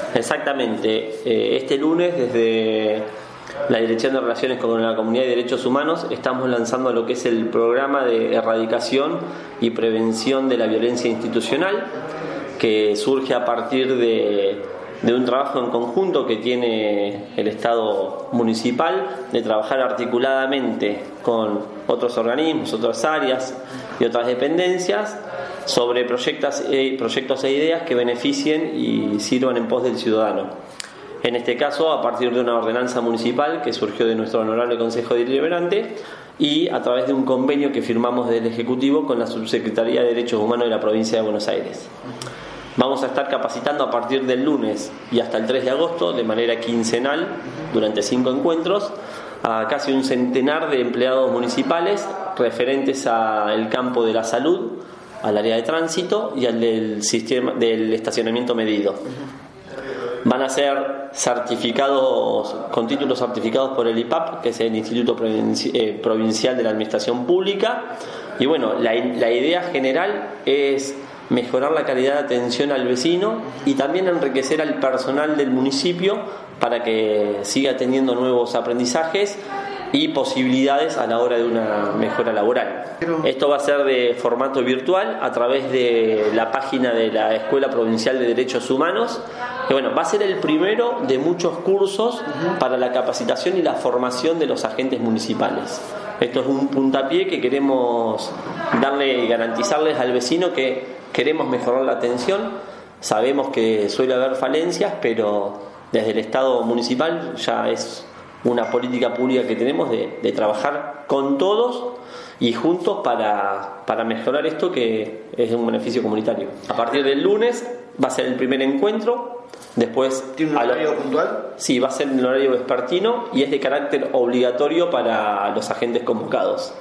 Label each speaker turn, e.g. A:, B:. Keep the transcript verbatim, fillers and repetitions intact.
A: Exactamente. Eh, este lunes, desde la Dirección de Relaciones con la Comunidad y Derechos Humanos, estamos lanzando lo que es el programa de erradicación y prevención de la violencia institucional, que surge a partir de, de un trabajo en conjunto que tiene el Estado municipal, de trabajar articuladamente con otros organismos, otras áreas y otras dependencias sobre proyectos, eh, proyectos e ideas que beneficien y sirvan en pos del ciudadano. En este caso, a partir de una ordenanza municipal que surgió de nuestro honorable Consejo Deliberante y a través de un convenio que firmamos del Ejecutivo con la Subsecretaría de Derechos Humanos de la Provincia de Buenos Aires. Vamos a estar capacitando a partir del lunes y hasta el tres de agosto, de manera quincenal, durante cinco encuentros, a casi un centenar de empleados municipales referentes al campo de la salud, al área de tránsito y al del sistema del estacionamiento medido. Van a ser certificados con títulos certificados por el I P A P, que es el Instituto Provincial de la Administración Pública. Y bueno, la, la idea general es mejorar la calidad de atención al vecino y también enriquecer al personal del municipio para que siga teniendo nuevos aprendizajes y posibilidades a la hora de una mejora laboral. Esto va a ser de formato virtual a través de la página de la Escuela Provincial de Derechos Humanos, que bueno, va a ser el primero de muchos cursos para la capacitación y la formación de los agentes municipales. Esto es un puntapié que queremos darle y garantizarles al vecino que queremos mejorar la atención. Sabemos que suele haber falencias, pero desde el Estado municipal ya es una política pública que tenemos de, de trabajar con todos y juntos para, para mejorar esto, que es un beneficio comunitario. A partir del lunes va a ser el primer encuentro. Después,
B: ¿tiene un horario puntual?
A: Sí, va a ser en el horario vespertino y es de carácter obligatorio para los agentes convocados.